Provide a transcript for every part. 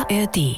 ARD.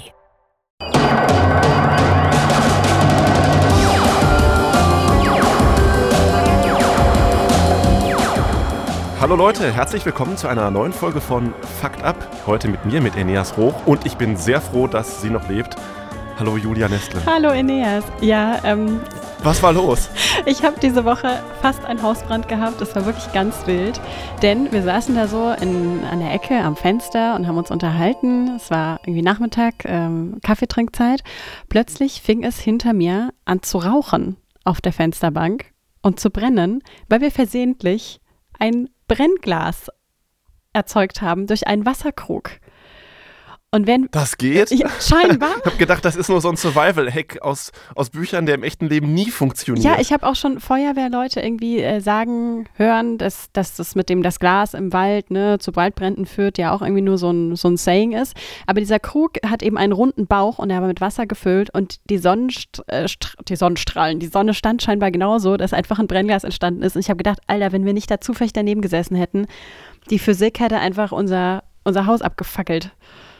Hallo Leute, herzlich willkommen zu einer neuen Folge von Fakt Up. Heute mit mir, mit Eneas Roch. Und ich bin sehr froh, dass sie noch lebt. Hallo Julia Nestle. Hallo Eneas. Ja, was war los? Ich habe diese Woche fast einen Hausbrand gehabt. Das war wirklich ganz wild. Denn wir saßen da so an der Ecke am Fenster und haben uns unterhalten. Es war irgendwie Nachmittag, Kaffeetrinkzeit. Plötzlich fing es hinter mir an zu rauchen auf der Fensterbank und zu brennen, weil wir versehentlich ein Brennglas erzeugt haben durch einen Wasserkrug. Und wenn das geht? Ja, scheinbar. Ich habe gedacht, das ist nur so ein Survival-Hack aus Büchern, der im echten Leben nie funktioniert. Ja, ich habe auch schon Feuerwehrleute irgendwie hören, dass das mit dem das Glas im Wald zu Waldbränden führt, ja auch irgendwie nur so ein Saying ist. Aber dieser Krug hat eben einen runden Bauch und der war mit Wasser gefüllt und die Sonnenstrahlen, die Sonne stand scheinbar genauso, dass einfach ein Brennglas entstanden ist. Und ich habe gedacht, Alter, wenn wir nicht da zufällig daneben gesessen hätten, die Physik hätte einfach unser Haus abgefackelt.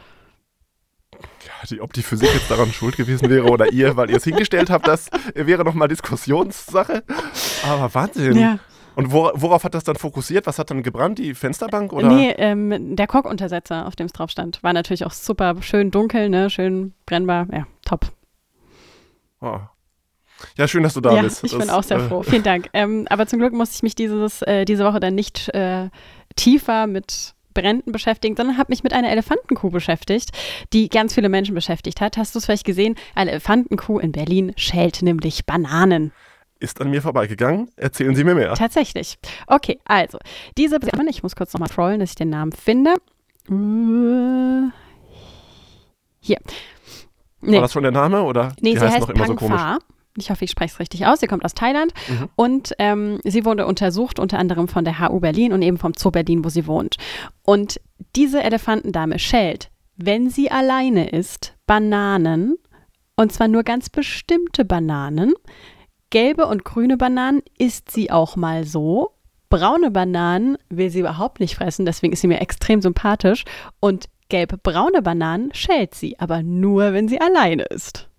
Ja, ob die Physik jetzt daran schuld gewesen wäre oder ihr, weil ihr es hingestellt habt, das wäre nochmal Diskussionssache. Aber Wahnsinn. Ja. Und worauf hat das dann fokussiert? Was hat dann gebrannt? Die Fensterbank? Oder? Nee, der Korkuntersetzer, auf dem es drauf stand. War natürlich auch super schön dunkel, schön brennbar. Ja, top. Oh. Ja, schön, dass du da bist. Ich bin auch sehr froh. Vielen Dank. Aber zum Glück musste ich mich diese Woche dann nicht tiefer mit Bränden beschäftigen, sondern habe mich mit einer Elefantenkuh beschäftigt, die ganz viele Menschen beschäftigt hat. Hast du es vielleicht gesehen? Eine Elefantenkuh in Berlin schält nämlich Bananen. Ist an mir vorbeigegangen. Erzählen Sie mir mehr. Tatsächlich. Okay, also, ich muss kurz nochmal scrollen, dass ich den Namen finde. Hier. Nee. War das schon der Name oder nee, die sie heißt noch immer so komisch? Ich hoffe, ich spreche es richtig aus. Sie kommt aus Thailand und sie wurde untersucht unter anderem von der HU Berlin und eben vom Zoo Berlin, wo sie wohnt. Und diese Elefantendame schält, wenn sie alleine ist, Bananen, und zwar nur ganz bestimmte Bananen. Gelbe und grüne Bananen isst sie auch mal so. Braune Bananen will sie überhaupt nicht fressen, deswegen ist sie mir extrem sympathisch. Und gelb-braune Bananen schält sie, aber nur, wenn sie alleine ist.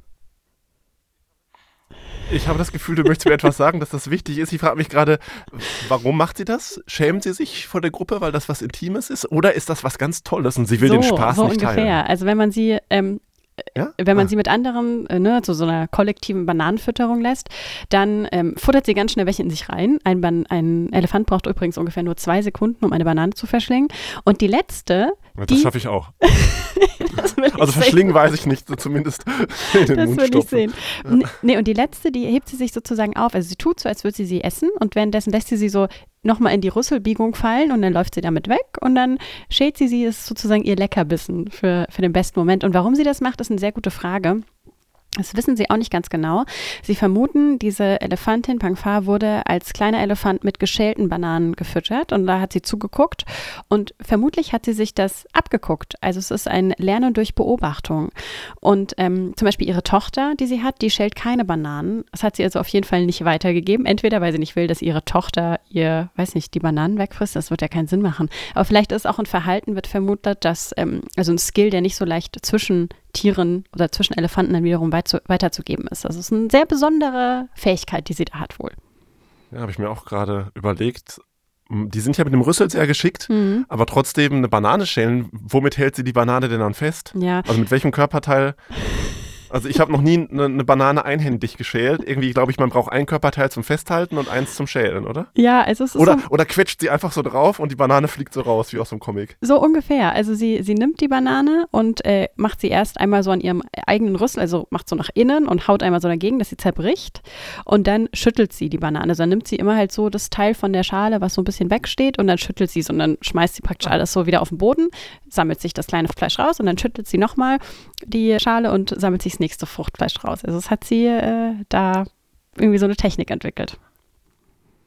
Ich habe das Gefühl, du möchtest mir etwas sagen, dass das wichtig ist. Ich frage mich gerade, warum macht sie das? Schämt sie sich vor der Gruppe, weil das was Intimes ist? Oder ist das was ganz Tolles und sie will den Spaß nicht teilen? So ungefähr. Also wenn man sie sie mit anderen zu so einer kollektiven Bananenfütterung lässt, dann futtert sie ganz schnell welche in sich rein. Ein Elefant braucht übrigens ungefähr nur 2 Sekunden, um eine Banane zu verschlingen. Und die letzte... Das schaffe ich auch. Also verschlingen weiß ich nicht, so zumindest in den Mund stopfen. Das will ich sehen. Nee, und die letzte, die hebt sie sich sozusagen auf. Also sie tut so, als würde sie essen und währenddessen lässt sie so nochmal in die Rüsselbiegung fallen und dann läuft sie damit weg und dann schält sie ist sozusagen ihr Leckerbissen für den besten Moment. Und warum sie das macht, ist eine sehr gute Frage. Das wissen sie auch nicht ganz genau. Sie vermuten, diese Elefantin Pangfa wurde als kleiner Elefant mit geschälten Bananen gefüttert und da hat sie zugeguckt und vermutlich hat sie sich das abgeguckt. Also es ist ein Lernen durch Beobachtung. Und zum Beispiel ihre Tochter, die sie hat, die schält keine Bananen. Das hat sie also auf jeden Fall nicht weitergegeben. Entweder, weil sie nicht will, dass ihre Tochter die Bananen wegfrisst. Das wird ja keinen Sinn machen. Aber vielleicht ist auch ein Verhalten, wird vermutet, dass, also ein Skill, der nicht so leicht zwischen Tieren oder zwischen Elefanten dann wiederum weiterzugeben ist. Also es ist eine sehr besondere Fähigkeit, die sie da hat wohl. Ja, habe ich mir auch gerade überlegt. Die sind ja mit dem Rüssel sehr geschickt, aber trotzdem eine Banane schälen. Womit hält sie die Banane denn dann fest? Ja. Also mit welchem Körperteil? Also ich habe noch nie eine Banane einhändig geschält. Irgendwie glaube ich, man braucht ein Körperteil zum Festhalten und eins zum Schälen, oder? Ja, also es ist oder quetscht sie einfach so drauf und die Banane fliegt so raus, wie aus einem Comic. So ungefähr. Also sie nimmt die Banane und macht sie erst einmal so an ihrem eigenen Rüssel, also macht so nach innen und haut einmal so dagegen, dass sie zerbricht. Und dann schüttelt sie die Banane. Also dann nimmt sie immer halt so das Teil von der Schale, was so ein bisschen wegsteht und dann schüttelt sie es und dann schmeißt sie praktisch alles so wieder auf den Boden, sammelt sich das kleine Fleisch raus und dann schüttelt sie nochmal die Schale und sammelt sich das nächste Fruchtfleisch raus. Also es hat sie da irgendwie so eine Technik entwickelt.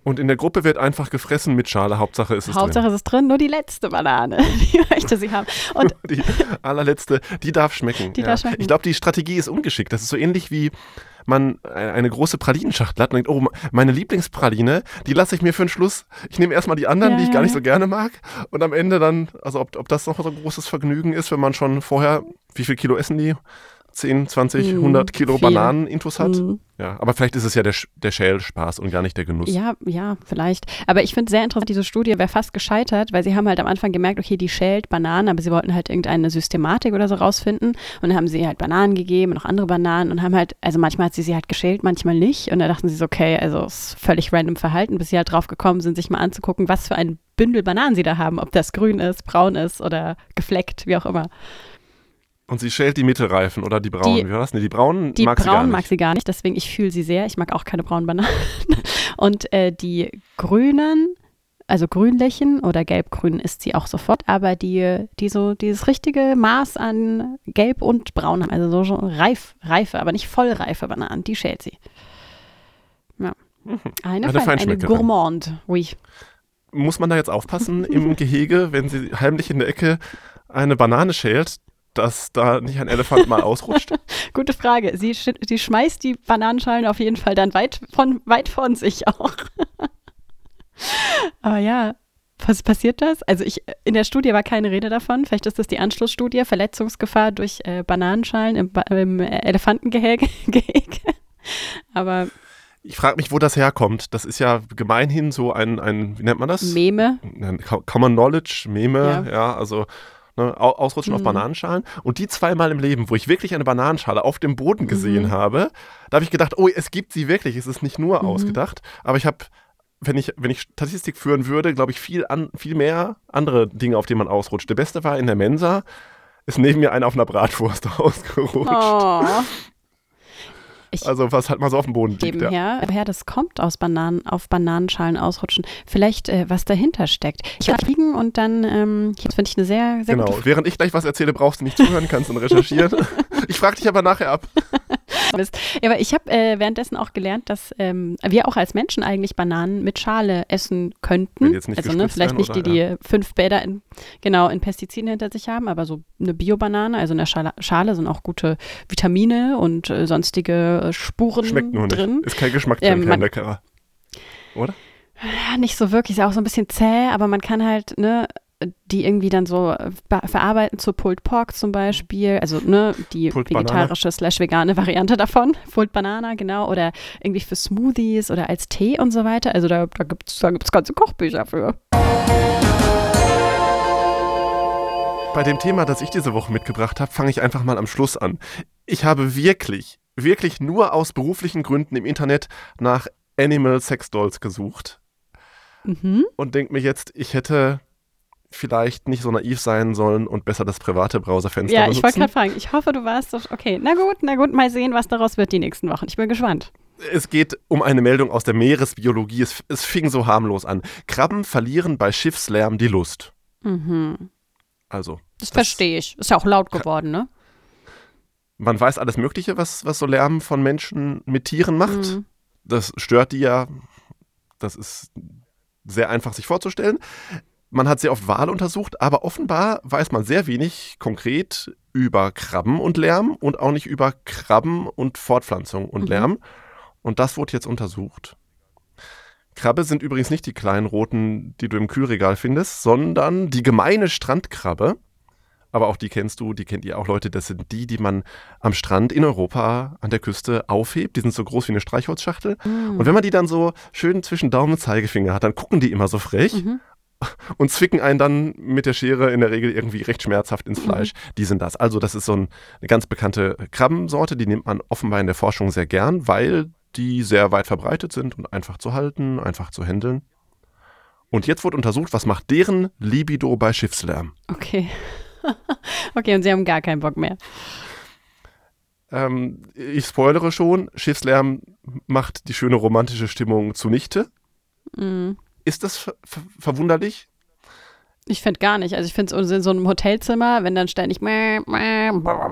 Und in der Gruppe wird einfach gefressen mit Schale. Hauptsache ist es Hauptsache drin. ist es drin, nur die letzte Banane, die möchte sie haben. Und die allerletzte, die darf schmecken. Die darf schmecken. Ich glaube, die Strategie ist ungeschickt. Das ist so ähnlich wie man eine große Pralinenschachtel hat und denkt, oh, meine Lieblingspraline, die lasse ich mir für den Schluss. Ich nehme erstmal die anderen, die ich gar nicht so gerne mag. Und am Ende dann, also ob das noch so ein großes Vergnügen ist, wenn man schon vorher, wie viel Kilo essen die? 10, 20, 100 Kilo viel. Bananen-Intus hat. Ja, aber vielleicht ist es ja der Schälspaß und gar nicht der Genuss. Ja, vielleicht. Aber ich finde sehr interessant, diese Studie wäre fast gescheitert, weil sie haben halt am Anfang gemerkt, okay, die schält Bananen, aber sie wollten halt irgendeine Systematik oder so rausfinden. Und dann haben sie halt Bananen gegeben, noch andere Bananen und haben halt, also manchmal hat sie halt geschält, manchmal nicht. Und da dachten sie so, okay, also es ist völlig random Verhalten, bis sie halt drauf gekommen sind, sich mal anzugucken, was für ein Bündel Bananen sie da haben, ob das grün ist, braun ist oder gefleckt, wie auch immer. Und sie schält die Mittelreifen oder die braunen. Wie war das? Nee, die braunen die mag sie gar braunen nicht. mag sie gar nicht, deswegen ich fühle sie sehr. Ich mag auch keine braunen Bananen. Und die grünen, also grünlichen oder gelbgrün isst sie auch sofort, aber die so dieses richtige Maß an gelb und braun haben, also so reife, aber nicht vollreife Bananen, die schält sie. Ja. Eine Gourmande, oui. Muss man da jetzt aufpassen im Gehege, wenn sie heimlich in der Ecke eine Banane schält, dass da nicht ein Elefant mal ausrutscht? Gute Frage. Sie schmeißt die Bananenschalen auf jeden Fall dann weit von sich auch. Aber ja, was passiert das? Also in der Studie war keine Rede davon. Vielleicht ist das die Anschlussstudie, Verletzungsgefahr durch Bananenschalen im Elefantengehege. Aber ich frage mich, wo das herkommt. Das ist ja gemeinhin so ein wie nennt man das? Meme. Common Knowledge, Meme, ja also ausrutschen auf Bananenschalen. Und die zweimal im Leben, wo ich wirklich eine Bananenschale auf dem Boden gesehen habe, da habe ich gedacht, oh, es gibt sie wirklich. Es ist nicht nur ausgedacht. Aber ich habe, wenn ich Statistik führen würde, glaube ich, viel mehr andere Dinge, auf die man ausrutscht. Der beste war in der Mensa, ist neben mir einer auf einer Bratwurst ausgerutscht. Oh. Also was halt mal so auf dem Boden liegt. Woher das kommt auf Bananenschalen ausrutschen. Vielleicht, was dahinter steckt. Ich werde fliegen und dann, das finde ich eine sehr, sehr gute Frage. Während ich gleich was erzähle, brauchst du nicht zuhören, kannst du recherchieren. Ich frage dich aber nachher ab. Ja, aber ich habe währenddessen auch gelernt, dass wir auch als Menschen eigentlich Bananen mit Schale essen könnten. Wenn jetzt nicht also vielleicht nicht die 5 Bäder in Pestiziden hinter sich haben, aber so eine Bio-Banane, also in der Schale sind auch gute Vitamine und sonstige Spuren schmeckt nur drin. Nicht. Ist kein Geschmack drin, kein leckerer. Oder? Ja, nicht so wirklich. Ist auch so ein bisschen zäh, aber man kann halt, die irgendwie dann so verarbeiten zu Pulled Pork zum Beispiel, also die Pulled vegetarische / vegane Variante davon, Pulled Banana, genau, oder irgendwie für Smoothies oder als Tee und so weiter, also da gibt's ganze Kochbücher für. Bei dem Thema, das ich diese Woche mitgebracht habe, fange ich einfach mal am Schluss an. Ich habe wirklich nur aus beruflichen Gründen im Internet nach Animal Sex Dolls gesucht und denke mir jetzt, ich hätte vielleicht nicht so naiv sein sollen und besser das private Browserfenster benutzen. Ja, ich wollte gerade fragen, ich hoffe, du warst doch, okay, na gut, mal sehen, was daraus wird die nächsten Wochen. Ich bin gespannt. Es geht um eine Meldung aus der Meeresbiologie. Es fing so harmlos an. Krabben verlieren bei Schiffslärm die Lust. Also. Das verstehe ich. Ist ja auch laut geworden, ne? Man weiß alles Mögliche, was so Lärm von Menschen mit Tieren macht. Das stört die ja. Das ist sehr einfach sich vorzustellen. Man hat sehr oft Wale untersucht, aber offenbar weiß man sehr wenig konkret über Krabben und Lärm und auch nicht über Krabben und Fortpflanzung und Lärm. Und das wurde jetzt untersucht. Krabbe sind übrigens nicht die kleinen roten, die du im Kühlregal findest, sondern die gemeine Strandkrabbe. Aber auch die kennt ihr auch, Leute. Das sind die man am Strand in Europa an der Küste aufhebt. Die sind so groß wie eine Streichholzschachtel. Und wenn man die dann so schön zwischen Daumen und Zeigefinger hat, dann gucken die immer so frech und zwicken einen dann mit der Schere in der Regel irgendwie recht schmerzhaft ins Fleisch. Die sind das. Also das ist so eine ganz bekannte Krabbensorte. Die nimmt man offenbar in der Forschung sehr gern, weil die sehr weit verbreitet sind und einfach zu halten, einfach zu handeln. Und jetzt wurde untersucht, was macht deren Libido bei Schiffslärm. Okay. Okay, und sie haben gar keinen Bock mehr. Ich spoilere schon, Schiffslärm macht die schöne romantische Stimmung zunichte. Ist das verwunderlich? Ich finde gar nicht. Also ich finde es in so einem Hotelzimmer, wenn dann ständig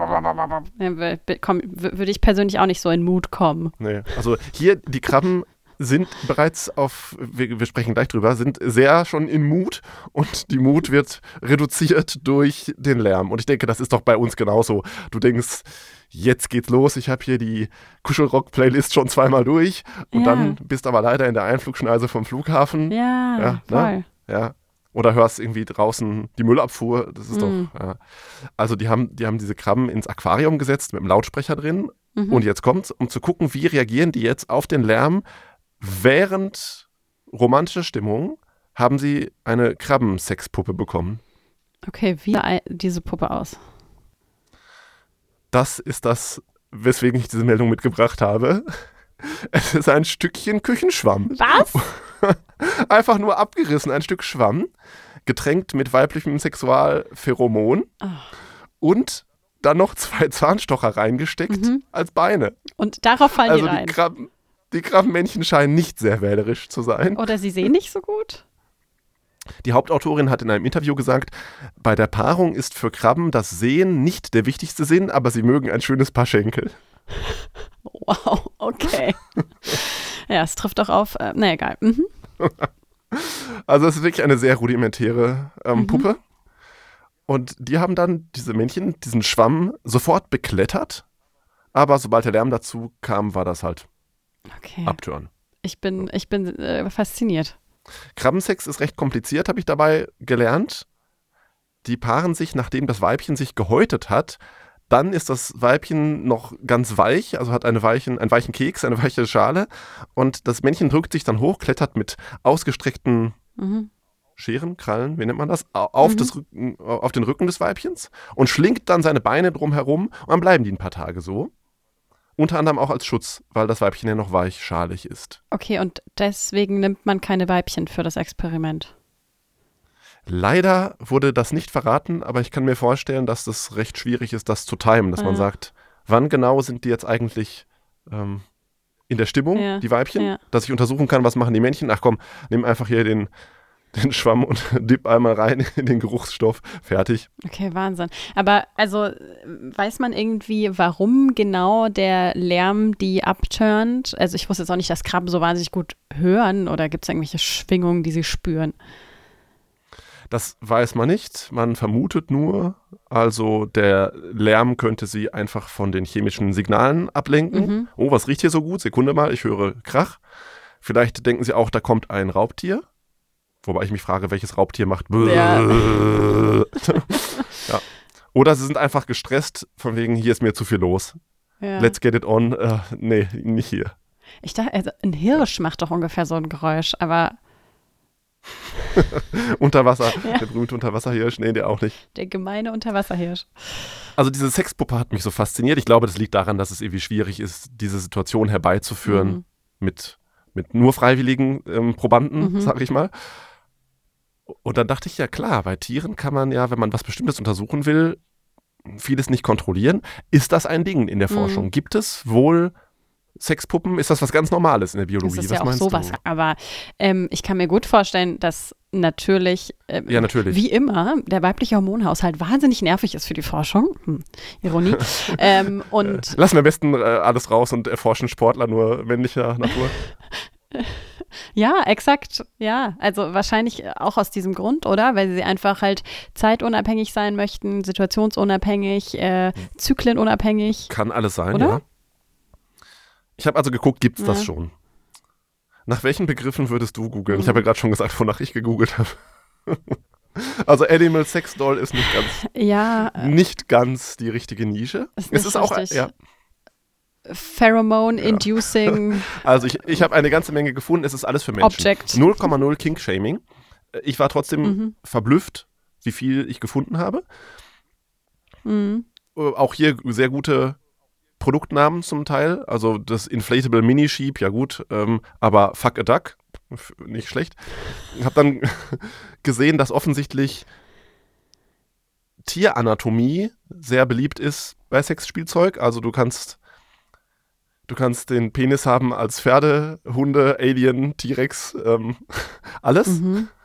würde ich persönlich auch nicht so in Mut kommen. Nee, also hier die Krabben sind bereits wir sprechen gleich drüber, sind sehr schon in Mut und die Mut wird reduziert durch den Lärm. Und ich denke, das ist doch bei uns genauso. Du denkst, jetzt geht's los, ich habe hier die Kuschelrock-Playlist schon zweimal durch und dann bist aber leider in der Einflugschneise vom Flughafen. Ja, voll. Ja. Oder hörst irgendwie draußen die Müllabfuhr, das ist doch. Ja. Also die haben diese Krabben ins Aquarium gesetzt mit einem Lautsprecher drin. Und jetzt kommt's, um zu gucken, wie reagieren die jetzt auf den Lärm. Während romantischer Stimmung haben sie eine Krabbensexpuppe bekommen. Okay, wie sah diese Puppe aus? Das ist das, weswegen ich diese Meldung mitgebracht habe. Es ist ein Stückchen Küchenschwamm. Was? Einfach nur abgerissen, ein Stück Schwamm, getränkt mit weiblichem Sexualpheromon und dann noch 2 Zahnstocher reingesteckt als Beine. Und darauf fallen also die rein? Die Krabbenmännchen scheinen nicht sehr wählerisch zu sein. Oder sie sehen nicht so gut? Die Hauptautorin hat in einem Interview gesagt, bei der Paarung ist für Krabben das Sehen nicht der wichtigste Sinn, aber sie mögen ein schönes Paar Schenkel. Wow, okay. Ja, es trifft doch auf, na egal. Also es ist wirklich eine sehr rudimentäre Puppe. Und die haben dann diese Männchen, diesen Schwamm sofort beklettert, aber sobald der Lärm dazu kam, war das halt Abtören. Ich bin fasziniert. Krabbensex ist recht kompliziert, habe ich dabei gelernt. Die paaren sich, nachdem das Weibchen sich gehäutet hat. Dann ist das Weibchen noch ganz weich, also hat einen weichen Keks, eine weiche Schale. Und das Männchen drückt sich dann hoch, klettert mit ausgestreckten Scheren, Krallen, wie nennt man das, auf den Rücken des Weibchens und schlingt dann seine Beine drumherum und dann bleiben die ein paar Tage so. Unter anderem auch als Schutz, weil das Weibchen ja noch weichschalig ist. Okay, und deswegen nimmt man keine Weibchen für das Experiment? Leider wurde das nicht verraten, aber ich kann mir vorstellen, dass das recht schwierig ist, das zu timen, dass man sagt, wann genau sind die jetzt eigentlich in der Stimmung, die Weibchen, dass ich untersuchen kann, was machen die Männchen. Ach komm, nimm einfach hier den Schwamm und dipp einmal rein in den Geruchsstoff, fertig. Okay, Wahnsinn. Aber also weiß man irgendwie, warum genau der Lärm die abturnt? Also ich wusste jetzt auch nicht, dass Krabben so wahnsinnig gut hören oder gibt es irgendwelche Schwingungen, die sie spüren? Das weiß man nicht, man vermutet nur, also der Lärm könnte sie einfach von den chemischen Signalen ablenken. Oh, was riecht hier so gut? Sekunde mal, ich höre Krach. Vielleicht denken sie auch, da kommt ein Raubtier. Wobei ich mich frage, welches Raubtier macht ja. Oder sie sind einfach gestresst, von wegen, hier ist mir zu viel los. Ja. Let's get it on. Nee, nicht hier. Ich dachte, also ein Hirsch macht doch ungefähr so ein Geräusch, aber Unterwasser, der berühmte Unterwasserhirsch, nee, der auch nicht. Der gemeine Unterwasserhirsch. Also diese Sexpuppe hat mich so fasziniert. Ich glaube, das liegt daran, dass es irgendwie schwierig ist, diese Situation herbeizuführen mit nur freiwilligen Probanden, sag ich mal. Und dann dachte ich, ja klar, bei Tieren kann man ja, wenn man was Bestimmtes untersuchen will, vieles nicht kontrollieren. Ist das ein Ding in der Forschung? Gibt es wohl Sexpuppen? Ist das was ganz Normales in der Biologie? Das ist ja auch sowas. Aber ich kann mir gut vorstellen, dass natürlich, wie immer, der weibliche Hormonhaushalt wahnsinnig nervig ist für die Forschung. Ironie. Und lassen wir am besten alles raus und erforschen Sportler nur männlicher Natur. Ja, exakt. Ja, also wahrscheinlich auch aus diesem Grund, oder? Weil sie einfach halt zeitunabhängig sein möchten, situationsunabhängig, zyklenunabhängig. Kann alles sein, oder? Ja. Ich habe also geguckt, gibt es das schon? Nach welchen Begriffen würdest du googeln? Ich habe ja gerade schon gesagt, wonach ich gegoogelt habe. Also Animal Sex Doll ist nicht ganz die richtige Nische. Es ist auch Pheromone-inducing. Also ich habe eine ganze Menge gefunden, es ist alles für Menschen. Object. 0,0 Kink-Shaming. Ich war trotzdem verblüfft, wie viel ich gefunden habe. Auch hier sehr gute Produktnamen zum Teil. Also das Inflatable Mini-Sheep, ja gut, aber Fuck a Duck, nicht schlecht. Ich habe dann gesehen, dass offensichtlich Tieranatomie sehr beliebt ist bei Sexspielzeug. Also du kannst den Penis haben als Pferde, Hunde, Alien, T-Rex, alles.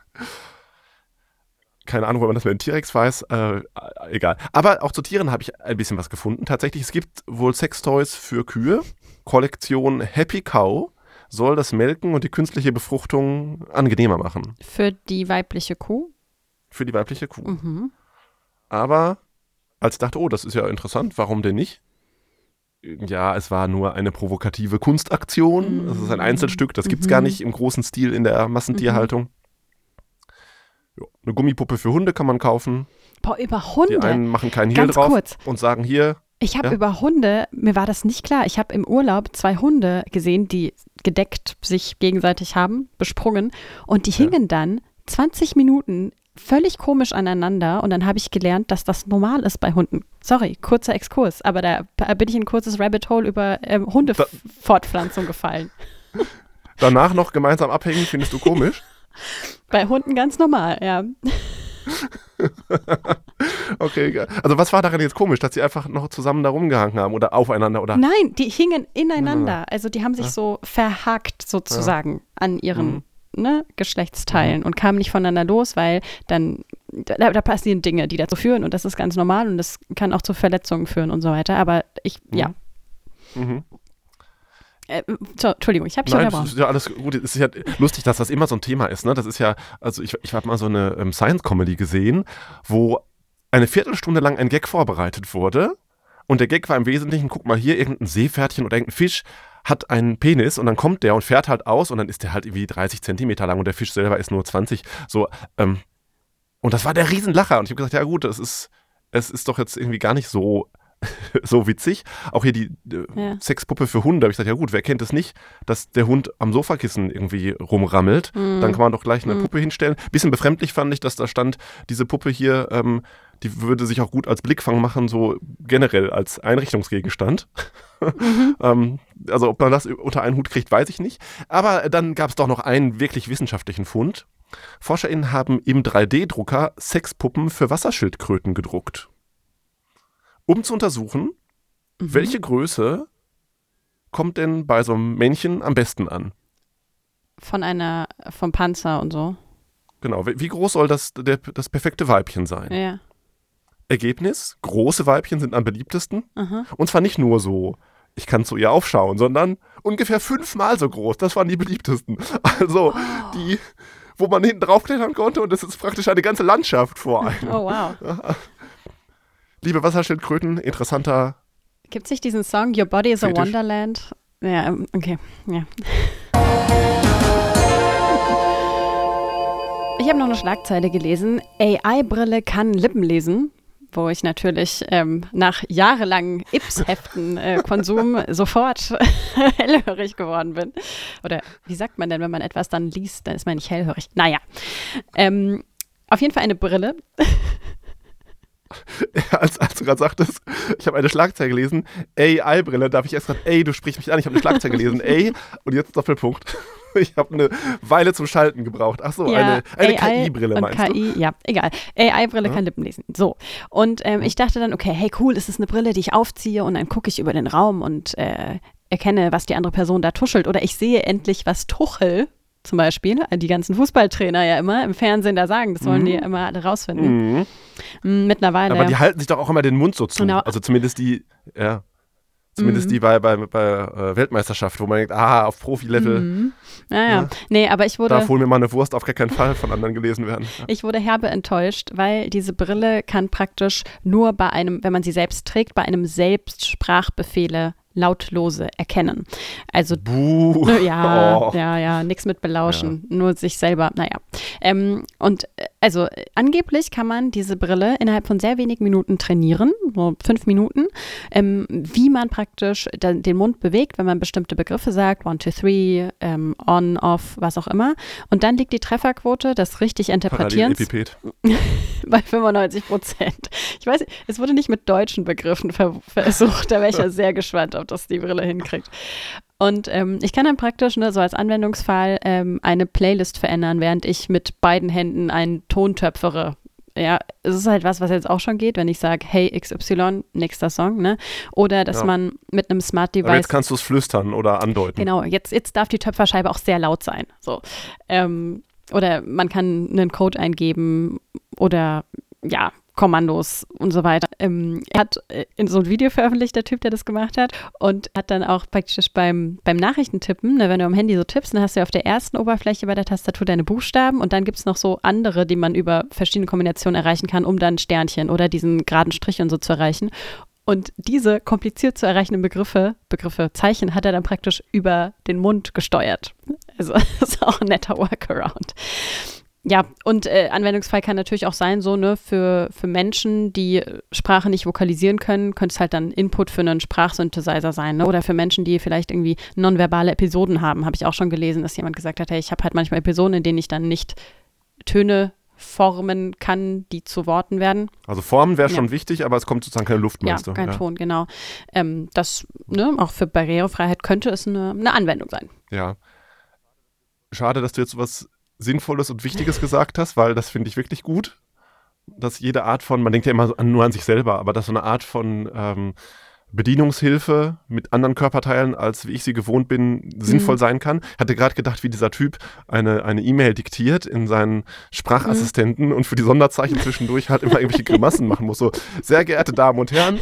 Keine Ahnung, ob man das mit dem T-Rex weiß. Egal. Aber auch zu Tieren habe ich ein bisschen was gefunden. Tatsächlich, es gibt wohl Sextoys für Kühe. Kollektion Happy Cow soll das Melken und die künstliche Befruchtung angenehmer machen. Für die weibliche Kuh? Für die weibliche Kuh. Mhm. Aber als ich dachte, oh, das ist ja interessant, warum denn nicht? Ja, es war nur eine provokative Kunstaktion. Es ist ein Einzelstück, das gibt es gar nicht im großen Stil in der Massentierhaltung. Ja, eine Gummipuppe für Hunde kann man kaufen. Boah, über Hunde? Die einen machen keinen Hehl Ganz drauf kurz. und sagen hier. Ich habe über Hunde, mir war das nicht klar, ich habe im Urlaub 2 Hunde gesehen, die gedeckt sich gegenseitig haben, besprungen und die hingen dann 20 Minuten völlig komisch aneinander und dann habe ich gelernt, dass das normal ist bei Hunden. Sorry, kurzer Exkurs, aber da bin ich in ein kurzes Rabbit Hole über Hundefortpflanzung gefallen. Danach noch gemeinsam abhängen, findest du komisch? Bei Hunden ganz normal, ja. Okay, also was war daran jetzt komisch, dass sie einfach noch zusammen da rumgehangen haben oder aufeinander? Oder? Nein, die hingen ineinander. Also die haben sich so verhakt sozusagen an ihren Geschlechtsteilen und kamen nicht voneinander los, weil dann da passieren Dinge, die dazu führen und das ist ganz normal und das kann auch zu Verletzungen führen und so weiter. Aber Entschuldigung, ich habe dich unterbrochen. Das ist ja alles gut. Es ist ja lustig, dass das immer so ein Thema ist. Ne? Das ist ja, also ich habe mal so eine Science-Comedy gesehen, wo eine Viertelstunde lang ein Gag vorbereitet wurde und der Gag war im Wesentlichen, guck mal hier, irgendein Seepferdchen oder irgendein Fisch hat einen Penis und dann kommt der und fährt halt aus und dann ist der halt irgendwie 30 Zentimeter lang und der Fisch selber ist nur 20. So, und das war der Riesenlacher und ich habe gesagt, ja gut, es ist doch jetzt irgendwie gar nicht so witzig. Auch hier die Sexpuppe für Hunde, habe ich gesagt, ja gut, wer kennt es nicht, dass der Hund am Sofakissen irgendwie rumrammelt, dann kann man doch gleich eine Puppe hinstellen. Bisschen befremdlich fand ich, dass da stand, diese Puppe hier, die würde sich auch gut als Blickfang machen, so generell als Einrichtungsgegenstand. Also ob man das unter einen Hut kriegt, weiß ich nicht. Aber dann gab es doch noch einen wirklich wissenschaftlichen Fund. ForscherInnen haben im 3D-Drucker Sexpuppen für Wasserschildkröten gedruckt. Um zu untersuchen, welche Größe kommt denn bei so einem Männchen am besten an? Vom Panzer und so. Genau, wie groß soll das perfekte Weibchen sein? Ja. Ergebnis, große Weibchen sind am beliebtesten. Aha. Und zwar nicht nur so, ich kann zu ihr aufschauen, sondern ungefähr 5-mal so groß. Das waren die beliebtesten. Also die, wo man hinten draufklettern konnte und es ist praktisch eine ganze Landschaft vor einem. Oh, wow. Liebe Wasserschildkröten, interessanter. Gibt es nicht diesen Song Your Body is Fetisch. a Wonderland? Ja, okay. Ja. Ich habe noch eine Schlagzeile gelesen. AI-Brille kann Lippen lesen, wo ich natürlich nach jahrelangen Ips-Heften-Konsum sofort hellhörig geworden bin. Oder wie sagt man denn, wenn man etwas dann liest, dann ist man nicht hellhörig. Naja, auf jeden Fall eine Brille. Ja, als du gerade sagtest, ich habe eine Schlagzeile gelesen, AI-Brille, da habe ich erst gesagt, ey, du sprichst mich an, ich habe eine Schlagzeile gelesen, ey, und jetzt Doppelpunkt. Ich habe eine Weile zum Schalten gebraucht. Ach so, ja, eine KI-Brille meinst KI, du? Ja, egal. AI-Brille kann Lippen lesen. So. Und ich dachte dann, okay, hey, cool, ist das eine Brille, die ich aufziehe und dann gucke ich über den Raum und erkenne, was die andere Person da tuschelt. Oder ich sehe endlich, was Tuchel zum Beispiel, die ganzen Fußballtrainer ja immer im Fernsehen da sagen, das wollen die immer alle rausfinden. Mittlerweile. Aber die halten sich doch auch immer den Mund so zu. Genau. Also zumindest die, die bei Weltmeisterschaft, wo man denkt, auf Profi-Level. Ja. Nee, aber ich wurde. Darf wohl mir mal eine Wurst auf gar keinen Fall von anderen gelesen werden. Ja. Ich wurde herbe enttäuscht, weil diese Brille kann praktisch nur bei einem, wenn man sie selbst trägt, bei einem Selbstsprachbefehle lautlose erkennen. Also ja, nichts mit belauschen, nur sich selber, naja. Und also angeblich kann man diese Brille innerhalb von sehr wenigen Minuten trainieren, so 5 Minuten, wie man praktisch den Mund bewegt, wenn man bestimmte Begriffe sagt, 1, 2, 3, on, off, was auch immer. Und dann liegt die Trefferquote des richtig Interpretierens bei 95%. Ich weiß, es wurde nicht mit deutschen Begriffen versucht, da wäre ich ja sehr gespannt, ob das die Brille hinkriegt. Und ich kann dann praktisch, so als Anwendungsfall, eine Playlist verändern, während ich mit beiden Händen einen Ton töpfere. Ja, es ist halt was jetzt auch schon geht, wenn ich sage, hey XY, nächster Song, ne? Oder dass man mit einem Smart Device. Aber jetzt kannst du es flüstern oder andeuten. Genau, jetzt darf die Töpferscheibe auch sehr laut sein. So. Oder man kann einen Code eingeben oder ja, Kommandos und so weiter. Er hat in so ein Video veröffentlicht, der Typ, der das gemacht hat, und hat dann auch praktisch beim Nachrichtentippen, ne, wenn du am Handy so tippst, dann hast du auf der ersten Oberfläche bei der Tastatur deine Buchstaben und dann gibt es noch so andere, die man über verschiedene Kombinationen erreichen kann, um dann Sternchen oder diesen geraden Strich und so zu erreichen. Und diese kompliziert zu erreichenden Begriffe, Zeichen, hat er dann praktisch über den Mund gesteuert. Also das ist auch ein netter Workaround. Ja, und Anwendungsfall kann natürlich auch sein, so ne, für Menschen, die Sprache nicht vokalisieren können, könnte es halt dann Input für einen Sprachsynthesizer sein, ne? Oder für Menschen, die vielleicht irgendwie nonverbale Episoden haben, habe ich auch schon gelesen, dass jemand gesagt hat, hey, ich habe halt manchmal Episoden, in denen ich dann nicht Töne formen kann, die zu Worten werden. Also Formen wäre schon wichtig, aber es kommt sozusagen keine Luft, meinst du? Kein Ton, genau. Das, ne, auch für Barrierefreiheit könnte es eine Anwendung sein. Ja. Schade, dass du jetzt was Sinnvolles und Wichtiges gesagt hast, weil das finde ich wirklich gut, dass jede Art von, man denkt ja immer nur an sich selber, aber dass so eine Art von Bedienungshilfe mit anderen Körperteilen, als wie ich sie gewohnt bin, sinnvoll sein kann. Ich hatte gerade gedacht, wie dieser Typ eine E-Mail diktiert in seinen Sprachassistenten und für die Sonderzeichen zwischendurch halt immer irgendwelche Grimassen machen muss. So, sehr geehrte Damen und Herren,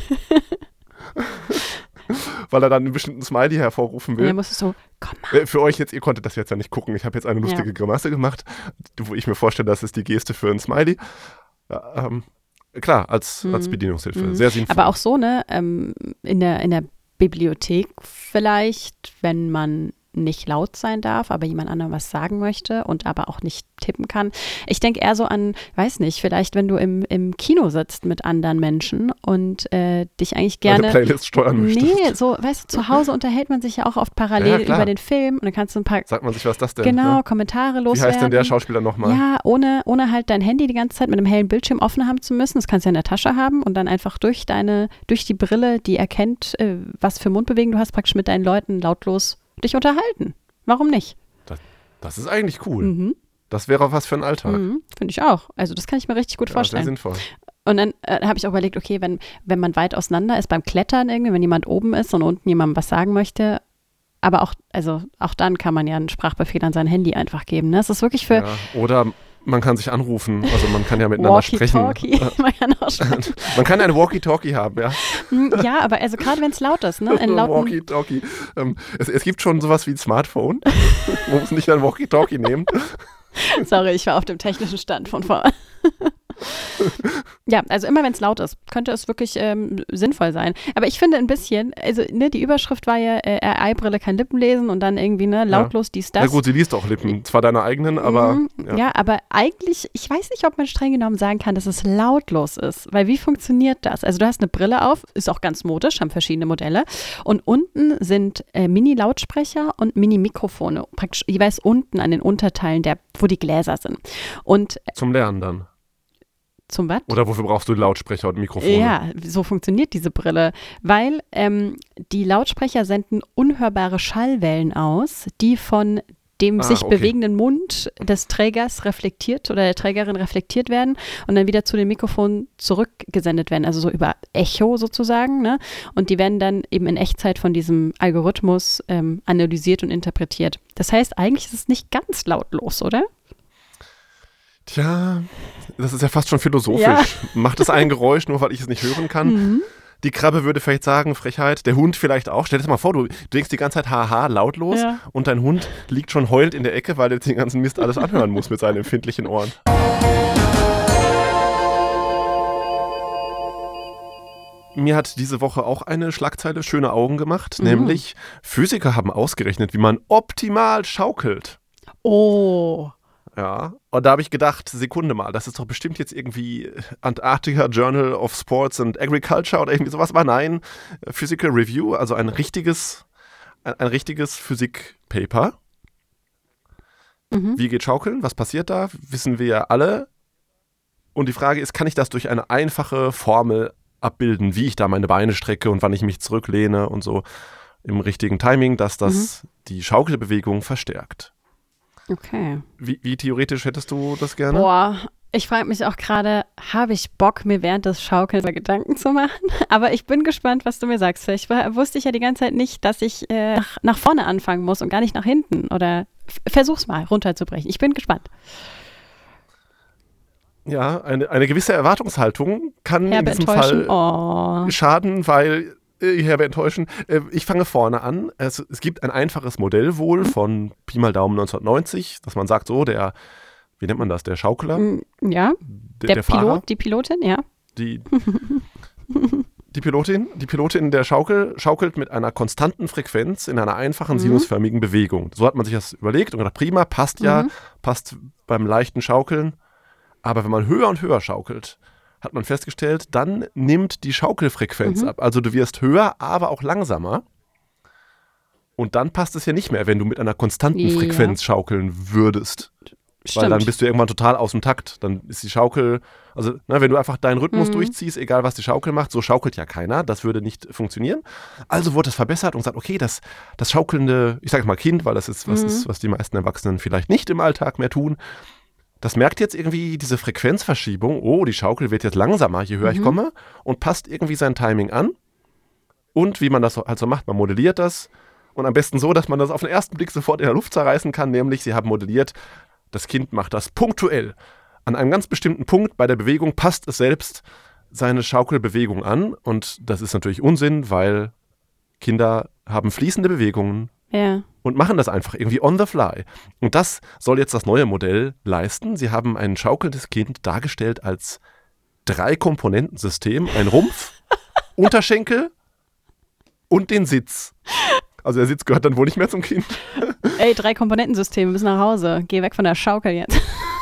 weil er dann einen bestimmten Smiley hervorrufen will. Ja, musst du so, komm mal. Für euch jetzt, ihr konntet das jetzt ja nicht gucken. Ich habe jetzt eine lustige Grimasse gemacht, wo ich mir vorstelle, das ist die Geste für einen Smiley. Ja, klar, als Bedienungshilfe. Sehr sinnvoll. Aber auch so, ne, in der Bibliothek vielleicht, wenn man nicht laut sein darf, aber jemand anderem was sagen möchte und aber auch nicht tippen kann. Ich denke eher so an, weiß nicht, vielleicht wenn du im Kino sitzt mit anderen Menschen und dich eigentlich gerne... Eine Playlist steuern möchtest. Nee, so, weißt du, zu Hause unterhält man sich ja auch oft parallel über den Film und dann kannst du ein paar... Sagt man sich, was ist das denn? Genau, ne? Kommentare loswerden. Wie heißt denn der Schauspieler nochmal? Ja, ohne halt dein Handy die ganze Zeit mit einem hellen Bildschirm offen haben zu müssen. Das kannst du ja in der Tasche haben und dann einfach durch die Brille, die erkennt, was für Mundbewegungen du hast, praktisch mit deinen Leuten lautlos dich unterhalten. Warum nicht? Das ist eigentlich cool. Das wäre was für einen Alltag. Finde ich auch. Also das kann ich mir richtig gut vorstellen. Sehr sinnvoll. Und dann habe ich auch überlegt, okay, wenn man weit auseinander ist beim Klettern irgendwie, wenn jemand oben ist und unten jemandem was sagen möchte, aber auch dann kann man ja einen Sprachbefehl an sein Handy einfach geben. Ne? Das ist wirklich für... Ja, oder man kann sich anrufen, also man kann ja miteinander sprechen. Walkie-Talkie, man kann auch sprechen. Man kann eine Walkie-Talkie haben, ja. Ja, aber also gerade wenn es laut ist, ne? Walkie-Talkie. Es gibt schon sowas wie ein Smartphone. Man muss nicht ein Walkie-Talkie nehmen. Sorry, ich war auf dem technischen Stand von vor. Ja, also immer wenn es laut ist, könnte es wirklich sinnvoll sein. Aber ich finde ein bisschen, also ne, die Überschrift war ja AI-Brille kann Lippen lesen und dann irgendwie ne, lautlos dies, das. Ja gut, sie liest auch Lippen, zwar deine eigenen, aber... Ja, aber eigentlich, ich weiß nicht, ob man streng genommen sagen kann, dass es lautlos ist, weil wie funktioniert das? Also du hast eine Brille auf, ist auch ganz modisch, haben verschiedene Modelle und unten sind Mini-Lautsprecher und Mini-Mikrofone, praktisch jeweils unten an den Unterteilen, wo die Gläser sind. Und zum Lernen dann. Zum was? Oder wofür brauchst du Lautsprecher und Mikrofone? Ja, so funktioniert diese Brille, weil die Lautsprecher senden unhörbare Schallwellen aus, die von dem sich bewegenden Mund des Trägers reflektiert oder der Trägerin reflektiert werden und dann wieder zu den Mikrofonen zurückgesendet werden, also so über Echo sozusagen, ne? Und die werden dann eben in Echtzeit von diesem Algorithmus analysiert und interpretiert. Das heißt, eigentlich ist es nicht ganz lautlos, oder? Tja, das ist ja fast schon philosophisch. Ja. Macht es ein Geräusch, nur weil ich es nicht hören kann? Die Krabbe würde vielleicht sagen, Frechheit. Der Hund vielleicht auch. Stell dir das mal vor, du denkst die ganze Zeit haha lautlos und dein Hund liegt schon heulend in der Ecke, weil er den ganzen Mist alles anhören muss mit seinen empfindlichen Ohren. Mir hat diese Woche auch eine Schlagzeile schöne Augen gemacht, nämlich Physiker haben ausgerechnet, wie man optimal schaukelt. Oh. Ja, und da habe ich gedacht, Sekunde mal, das ist doch bestimmt jetzt irgendwie Antarctica Journal of Sports and Agriculture oder irgendwie sowas. Aber nein, Physical Review, also ein richtiges Physik-Paper. Wie geht Schaukeln? Was passiert da? Wissen wir ja alle. Und die Frage ist, kann ich das durch eine einfache Formel abbilden, wie ich da meine Beine strecke und wann ich mich zurücklehne und so im richtigen Timing, dass das die Schaukelbewegung verstärkt. Okay. Wie theoretisch hättest du das gerne? Boah, ich frage mich auch gerade, habe ich Bock, mir während des Schaukelns Gedanken zu machen? Aber ich bin gespannt, was du mir sagst. Vielleicht wusste ich ja die ganze Zeit nicht, dass ich nach vorne anfangen muss und gar nicht nach hinten. Oder versuch's mal runterzubrechen. Ich bin gespannt. Ja, eine gewisse Erwartungshaltung kann in diesem Fall schaden, weil Herbe enttäuschen. Ich fange vorne an. Es gibt ein einfaches Modell wohl von Pi mal Daumen 1990, dass man sagt, so, wie nennt man das, der Schaukeler? Ja, der Pilot, die Pilotin, ja. Die Pilotin der schaukelt mit einer konstanten Frequenz in einer einfachen sinusförmigen Bewegung. So hat man sich das überlegt und gedacht, prima, passt beim leichten Schaukeln. Aber wenn man höher und höher schaukelt, hat man festgestellt, dann nimmt die Schaukelfrequenz ab. Also du wirst höher, aber auch langsamer. Und dann passt es ja nicht mehr, wenn du mit einer konstanten Frequenz schaukeln würdest. Stimmt. Weil dann bist du irgendwann total aus dem Takt. Dann ist die Schaukel, also wenn du einfach deinen Rhythmus durchziehst, egal was die Schaukel macht, so schaukelt ja keiner. Das würde nicht funktionieren. Also wurde es verbessert und gesagt, okay, das schaukelnde, ich sage mal Kind, weil das ist was die meisten Erwachsenen vielleicht nicht im Alltag mehr tun. Das merkt jetzt irgendwie diese Frequenzverschiebung. Oh, die Schaukel wird jetzt langsamer, je höher ich komme, und passt irgendwie sein Timing an. Und wie man das halt so macht, man modelliert das. Und am besten so, dass man das auf den ersten Blick sofort in der Luft zerreißen kann. Nämlich, sie haben modelliert, das Kind macht das punktuell. An einem ganz bestimmten Punkt bei der Bewegung passt es selbst seine Schaukelbewegung an. Und das ist natürlich Unsinn, weil Kinder haben fließende Bewegungen. Ja. Und machen das einfach irgendwie on the fly. Und das soll jetzt das neue Modell leisten. Sie haben ein schaukelndes Kind dargestellt als 3-Komponentensystem. Ein Rumpf, Unterschenkel und den Sitz. Also der Sitz gehört dann wohl nicht mehr zum Kind. Ey, 3-Komponentensystem, wir müssen nach Hause. Geh weg von der Schaukel jetzt.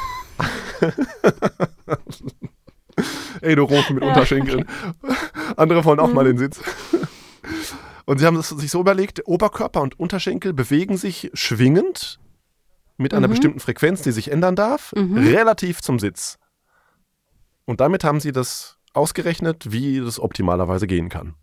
Ey, du Roten mit Unterschenkeln. Okay. Andere wollen auch mal den Sitz. Und sie haben es sich so überlegt, Oberkörper und Unterschenkel bewegen sich schwingend mit einer bestimmten Frequenz, die sich ändern darf, relativ zum Sitz. Und damit haben sie das ausgerechnet, wie das optimalerweise gehen kann.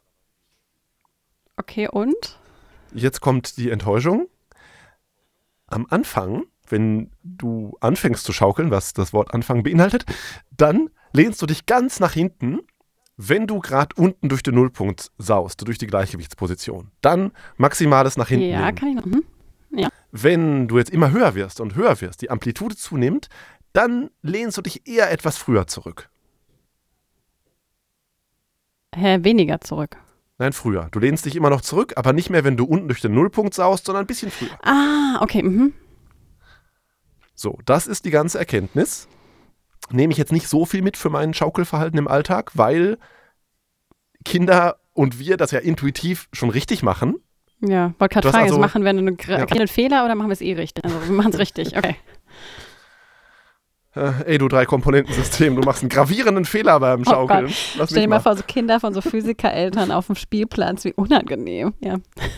Okay, und? Jetzt kommt die Enttäuschung. Am Anfang, wenn du anfängst zu schaukeln, was das Wort Anfang beinhaltet, dann lehnst du dich ganz nach hinten. Wenn du gerade unten durch den Nullpunkt saust, durch die Gleichgewichtsposition, dann maximales nach hinten nehmen. Kann ich noch. Ja. Wenn du jetzt immer höher wirst, die Amplitude zunimmt, dann lehnst du dich eher etwas früher zurück. Weniger zurück. Nein, früher. Du lehnst dich immer noch zurück, aber nicht mehr, wenn du unten durch den Nullpunkt saust, sondern ein bisschen früher. Ah, okay. So, das ist die ganze Erkenntnis. Nehme ich jetzt nicht so viel mit für mein Schaukelverhalten im Alltag, weil Kinder und wir das ja intuitiv schon richtig machen. Ja, wollte gerade fragen, also, machen wir einen Fehler oder machen wir es richtig? Also wir machen es richtig, okay. Ey, du 3-Komponentensystem, du machst einen gravierenden Fehler beim Schaukeln. Stell dir mal vor, so Kinder von so Physikereltern auf dem Spielplatz, wie unangenehm. Ja.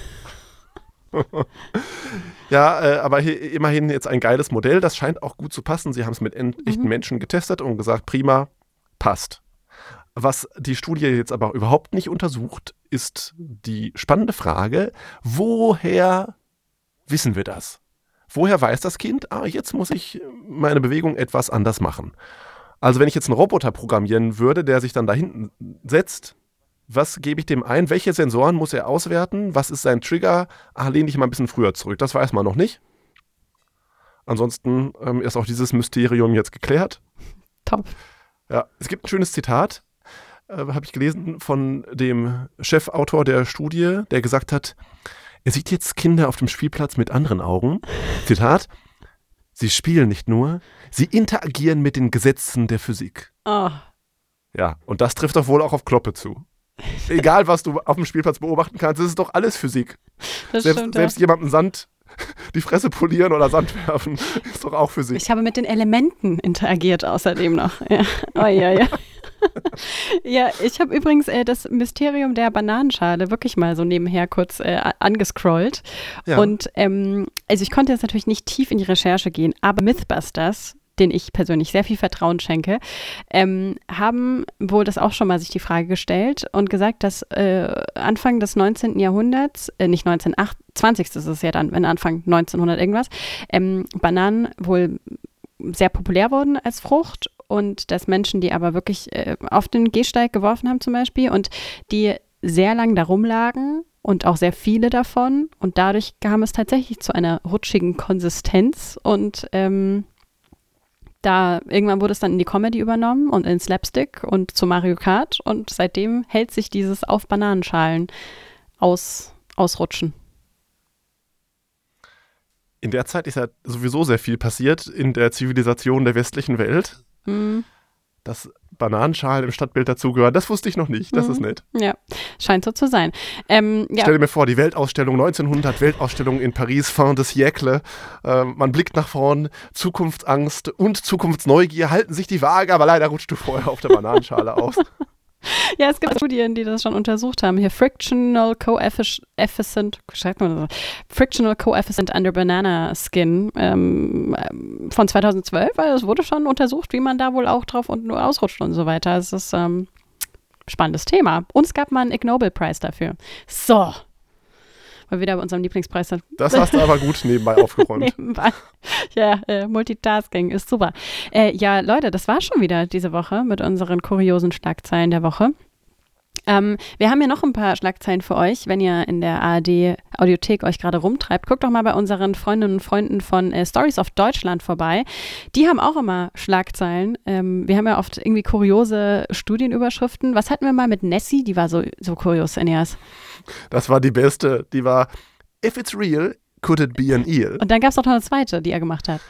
Ja, aber immerhin jetzt ein geiles Modell, das scheint auch gut zu passen. Sie haben es mit echten Menschen getestet und gesagt, prima, passt. Was die Studie jetzt aber überhaupt nicht untersucht, ist die spannende Frage, woher wissen wir das? Woher weiß das Kind, jetzt muss ich meine Bewegung etwas anders machen? Also wenn ich jetzt einen Roboter programmieren würde, der sich dann da hinten setzt, was gebe ich dem ein? Welche Sensoren muss er auswerten? Was ist sein Trigger? Lehne ich mal ein bisschen früher zurück. Das weiß man noch nicht. Ansonsten ist auch dieses Mysterium jetzt geklärt. Top. Ja, es gibt ein schönes Zitat, habe ich gelesen, von dem Chefautor der Studie, der gesagt hat, er sieht jetzt Kinder auf dem Spielplatz mit anderen Augen. Zitat, sie spielen nicht nur, sie interagieren mit den Gesetzen der Physik. Oh. Ja, und das trifft doch wohl auch auf Kloppe zu. Egal, was du auf dem Spielplatz beobachten kannst, das ist doch alles Physik. Selbst jemandem Sand die Fresse polieren oder Sand werfen, ist doch auch Physik. Ich habe mit den Elementen interagiert außerdem noch. Ja. Oh, ja. Ja, ich habe übrigens das Mysterium der Bananenschale wirklich mal so nebenher kurz angescrollt. Ja. Und also ich konnte jetzt natürlich nicht tief in die Recherche gehen, aber Mythbusters, den ich persönlich sehr viel Vertrauen schenke, haben wohl das auch schon mal sich die Frage gestellt und gesagt, dass Anfang des 19. Jahrhunderts, nicht 20. ist es ja dann, wenn Anfang 1900 irgendwas, Bananen wohl sehr populär wurden als Frucht und dass Menschen, die aber wirklich auf den Gehsteig geworfen haben zum Beispiel und die sehr lang da rumlagen und auch sehr viele davon und dadurch kam es tatsächlich zu einer rutschigen Konsistenz und Da irgendwann wurde es dann in die Comedy übernommen und in Slapstick und zu Mario Kart und seitdem hält sich dieses auf Bananenschalen ausrutschen. In der Zeit ist ja sowieso sehr viel passiert in der Zivilisation der westlichen Welt. Dass Bananenschalen im Stadtbild dazugehören, das wusste ich noch nicht. Das ist nett. Ja, scheint so zu sein. Stell dir mir vor, die Weltausstellung 1900, Weltausstellung in Paris, fin de siècle. Man blickt nach vorn, Zukunftsangst und Zukunftsneugier halten sich die Waage, aber leider rutscht du vorher auf der Bananenschale aus. Ja, es gibt Studien, die das schon untersucht haben. Hier Frictional Coefficient under Banana Skin von 2012. Also es wurde schon untersucht, wie man da wohl auch drauf und nur ausrutscht und so weiter. Es ist ein spannendes Thema. Uns gab mal einen Ig Nobel Preis dafür. So. Mal wieder bei unserem Lieblingspreis. Das hast du aber gut nebenbei aufgeräumt. Nebenbei. Ja, Multitasking ist super. Ja, Leute, das war schon wieder diese Woche mit unseren kuriosen Schlagzeilen der Woche. Wir haben ja noch ein paar Schlagzeilen für euch, wenn ihr in der ARD-Audiothek euch gerade rumtreibt. Guckt doch mal bei unseren Freundinnen und Freunden von Stories of Deutschland vorbei. Die haben auch immer Schlagzeilen. Wir haben ja oft irgendwie kuriose Studienüberschriften. Was hatten wir mal mit Nessie? Die war so kurios, Eneas. Das war die beste. Die war, if it's real, could it be an eel? Und dann gab es noch eine zweite, die er gemacht hat.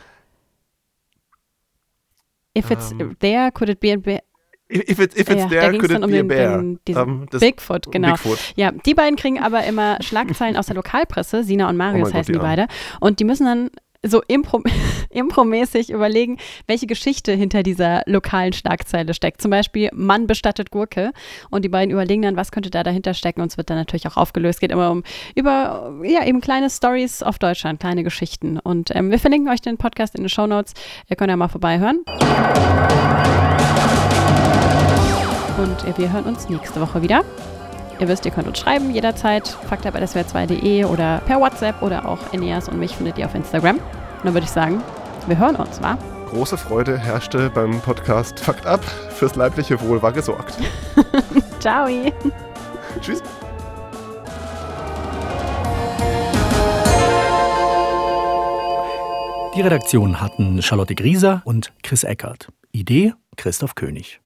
If it's there, could it be a bear? If it's there, could it be a bear? Bigfoot, genau. Bigfoot. Ja, die beiden kriegen aber immer Schlagzeilen aus der Lokalpresse. Sina und Marius heißen die beide. Und die müssen dann so impromäßig überlegen, welche Geschichte hinter dieser lokalen Schlagzeile steckt. Zum Beispiel, Mann bestattet Gurke. Und die beiden überlegen dann, was könnte da dahinter stecken. Und es wird dann natürlich auch aufgelöst. Geht immer über eben kleine Stories auf Deutschland, kleine Geschichten. Und wir verlinken euch den Podcast in den Shownotes. Ihr könnt ja mal vorbeihören. Und wir hören uns nächste Woche wieder. Ihr wisst, ihr könnt uns schreiben jederzeit. fakta@swr2.de oder per WhatsApp oder auch Eneas und mich findet ihr auf Instagram. Und dann würde ich sagen, wir hören uns, wa? Große Freude herrschte beim Podcast Fakt ab. Fürs leibliche Wohl war gesorgt. Ciao. Tschüss. Die Redaktion hatten Charlotte Grieser und Chris Eckert. Idee Christoph König.